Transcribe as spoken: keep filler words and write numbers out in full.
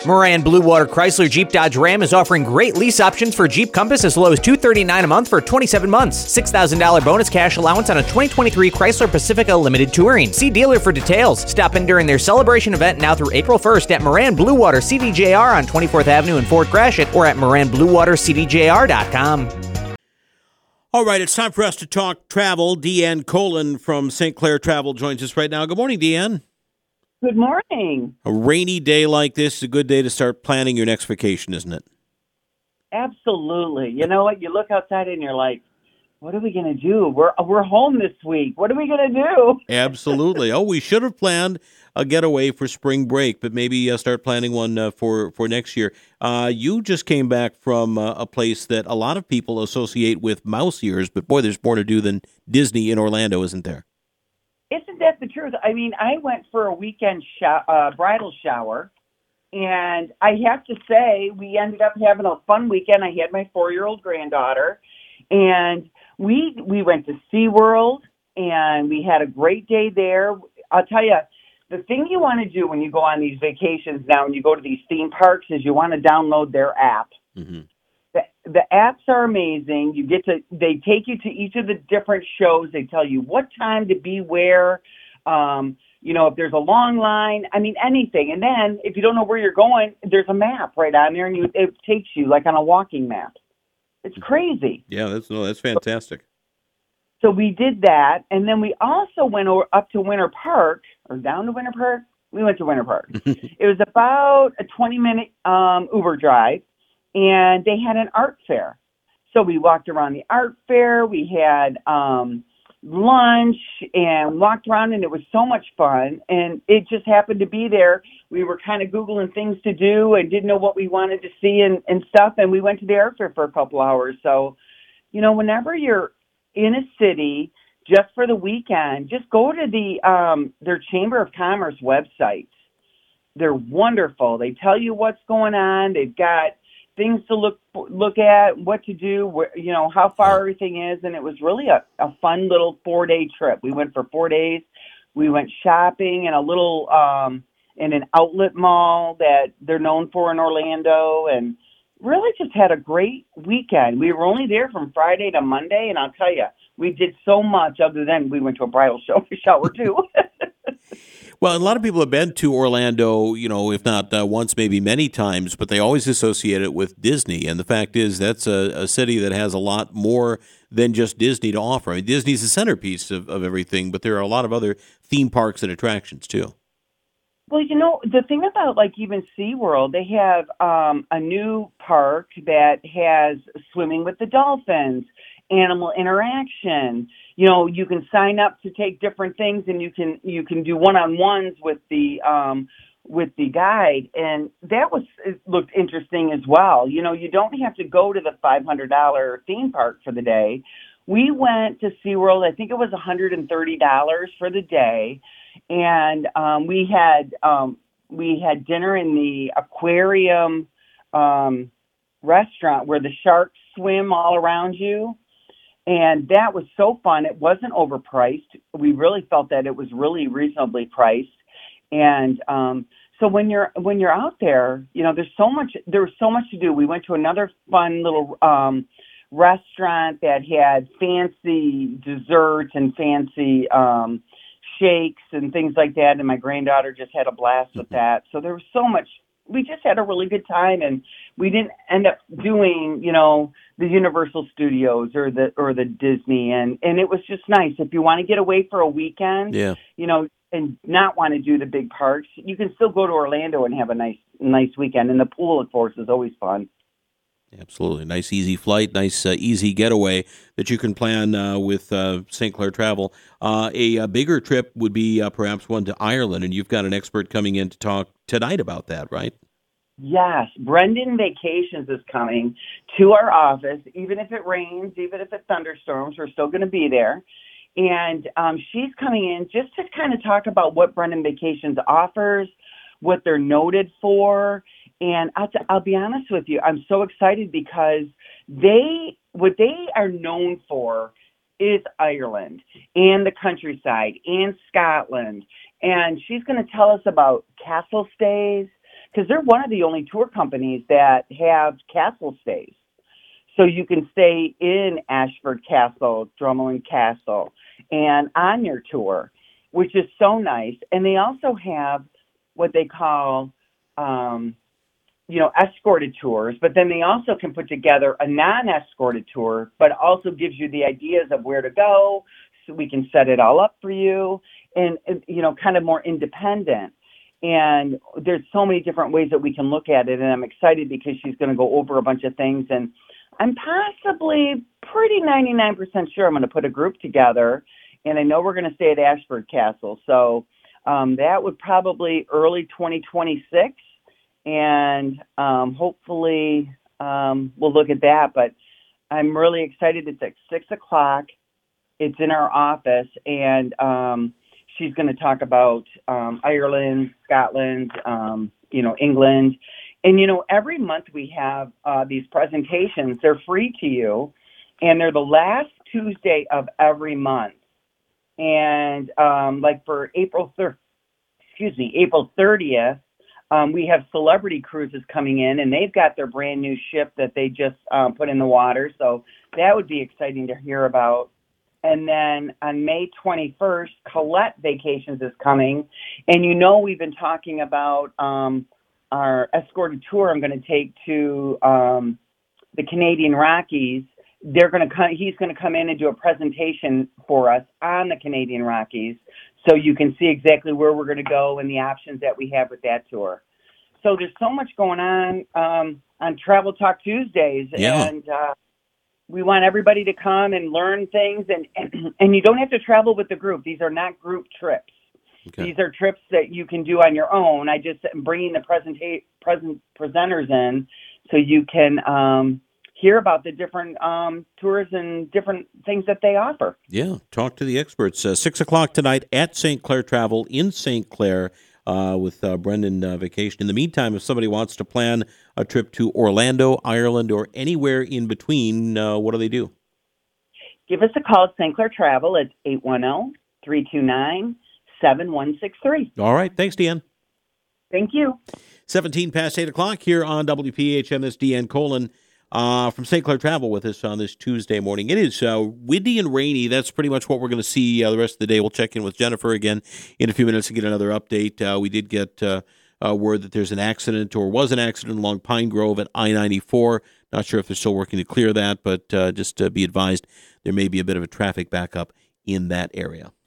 Moran Blue Water Chrysler Jeep Dodge Ram is offering great lease options for Jeep Compass as low as two hundred thirty-nine dollars a month for twenty-seven months. six thousand dollars bonus cash allowance on a twenty twenty-three Chrysler Pacifica Limited Touring. See dealer for details. Stop in during their celebration event now through April first at Moran Blue Water C D J R on twenty-fourth Avenue in Fort Gratiot or at moran blue water c d j r dot com. All right, it's time for us to talk travel. Deanne Colin from Saint Clair Travel joins us right now. Good morning, Deanne. Good morning. A rainy day like this is a good day to start planning your next vacation, isn't it? Absolutely. You know what? You look outside and you're like, what are we going to do? We're we're home this week. What are we going to do? Absolutely. Oh, we should have planned a getaway for spring break, but maybe uh, start planning one uh, for, for next year. Uh, you just came back from uh, a place that a lot of people associate with mouse ears, but boy, there's more to do than Disney in Orlando, isn't there? Isn't that the truth? I mean, I went for a weekend show, uh, bridal shower, and I have to say we ended up having a fun weekend. I had my four-year-old granddaughter, and we we went to SeaWorld, and we had a great day there. I'll tell you, the thing you want to do when you go on these vacations now and you go to these theme parks is you want to download their app. Mm-hmm. The, the apps are amazing. You get to, they take you to each of the different shows. They tell you what time to be where, um, you know, if there's a long line, I mean, anything. And then if you don't know where you're going, there's a map right on there and you, it takes you like on a walking map. It's crazy. Yeah, that's, no, that's fantastic. So we did that. And then we also went over, up to Winter Park or down to Winter Park. We went to Winter Park. It was about a twenty minute um, Uber drive. And they had an art fair. So we walked around the art fair. We had um, lunch and walked around, and it was so much fun. And it just happened to be there. We were kind of Googling things to do and didn't know what we wanted to see and, and stuff. And we went to the art fair for a couple hours. So, you know, whenever you're in a city just for the weekend, just go to the um, their Chamber of Commerce website. They're wonderful. They tell you what's going on. They've got things to look look at, what to do, where, you know, how far everything is. And it was really a, a fun little four-day trip. We went for four days. We went shopping in a little, um, in an outlet mall that they're known for in Orlando, and really just had a great weekend. We were only there from Friday to Monday, and I'll tell you, we did so much other than we went to a bridal show, shower too. Well, a lot of people have been to Orlando, you know, if not uh, once, maybe many times, but they always associate it with Disney. And the fact is that's a, a city that has a lot more than just Disney to offer. I mean, Disney's the centerpiece of, of everything, but there are a lot of other theme parks and attractions, too. Well, you know, the thing about, like, even SeaWorld, they have um, a new park that has swimming with the dolphins, animal interaction. You know, you can sign up to take different things, and you can you can do one-on-ones with the um, with the guide, and that was it looked interesting as well. You know, you don't have to go to the five hundred dollars theme park for the day. We went to SeaWorld. I think it was one hundred thirty dollars for the day, and um, we had um, we had dinner in the aquarium um, restaurant where the sharks swim all around you. And that was so fun. It wasn't overpriced. We really felt that it was really reasonably priced. And um, so when you're when you're out there, you know, there's so much. There was so much to do. We went to another fun little um, restaurant that had fancy desserts and fancy um, shakes and things like that. And my granddaughter just had a blast with that. So there was so much. We just had a really good time, and we didn't end up doing, you know, the Universal Studios or the or the Disney, and, and it was just nice. If you want to get away for a weekend, yeah. you know, and not want to do the big parks, you can still go to Orlando and have a nice nice weekend. And the pool, of course, is always fun. Absolutely. Nice, easy flight, nice, uh, easy getaway that you can plan uh, with uh, Saint Clair Travel. Uh, a, a bigger trip would be uh, perhaps one to Ireland, and you've got an expert coming in to talk tonight about that, right? Yes. Brendan Vacations is coming to our office. Even if it rains, even if it thunderstorms, we're still going to be there. And um, she's coming in just to kind of talk about what Brendan Vacations offers, what they're noted for. And I'll, t- I'll be honest with you, I'm so excited because they, what they are known for is Ireland and the countryside and Scotland. And she's going to tell us about castle stays, because they're one of the only tour companies that have castle stays. So you can stay in Ashford Castle, Drummelin Castle, and on your tour, which is so nice. And they also have what they call, um, you know, escorted tours, but then they also can put together a non-escorted tour, but also gives you the ideas of where to go, so we can set it all up for you, and, and you know, kind of more independent. And there's so many different ways that we can look at it, and I'm excited because she's going to go over a bunch of things, and I'm possibly pretty ninety-nine percent sure I'm going to put a group together, and I know we're going to stay at Ashford Castle, so um, that would probably early twenty twenty-six, and um, hopefully um, we'll look at that, but I'm really excited. It's at six o'clock. It's in our office, and um, she's going to talk about um, Ireland, Scotland, um, you know, England. And, you know, every month we have uh, these presentations. They're free to you, and they're the last Tuesday of every month. And, um, like, for April third, excuse me, April thirtieth, um, we have Celebrity Cruises coming in, and they've got their brand new ship that they just um, put in the water. So that would be exciting to hear about. And then on May twenty-first, Colette Vacations is coming. And you know we've been talking about um, our escorted tour I'm going to take to um, the Canadian Rockies. They're going to come, he's going to come in and do a presentation for us on the Canadian Rockies, so you can see exactly where we're going to go and the options that we have with that tour. So there's so much going on um, on Travel Talk Tuesdays. Yeah. And uh, we want everybody to come and learn things, and, and and you don't have to travel with the group. These are not group trips. Okay. These are trips that you can do on your own. I just am bringing the presenta- present presenters in so you can um, hear about the different um, tours and different things that they offer. Yeah, talk to the experts. Uh, six o'clock tonight at Saint Clair Travel in Saint Clair. Uh, with uh, Brendan uh, Vacation. In the meantime, if somebody wants to plan a trip to Orlando, Ireland, or anywhere in between, uh, what do they do? Give us a call at Saint Clair Travel. It's eight one zero, three two nine, seven one six three. All right. Thanks, Deanne. Thank you. seventeen past eight o'clock here on W P H M. This Deanne Colin uh, from Saint Clair Travel with us on this Tuesday morning. It is uh, windy and rainy. That's pretty much what we're going to see uh, the rest of the day. We'll check in with Jennifer again in a few minutes to get another update. Uh, we did get uh, uh, word that there's an accident or was an accident along Pine Grove at I ninety-four. Not sure if they're still working to clear that, but uh, just uh, be advised there may be a bit of a traffic backup in that area.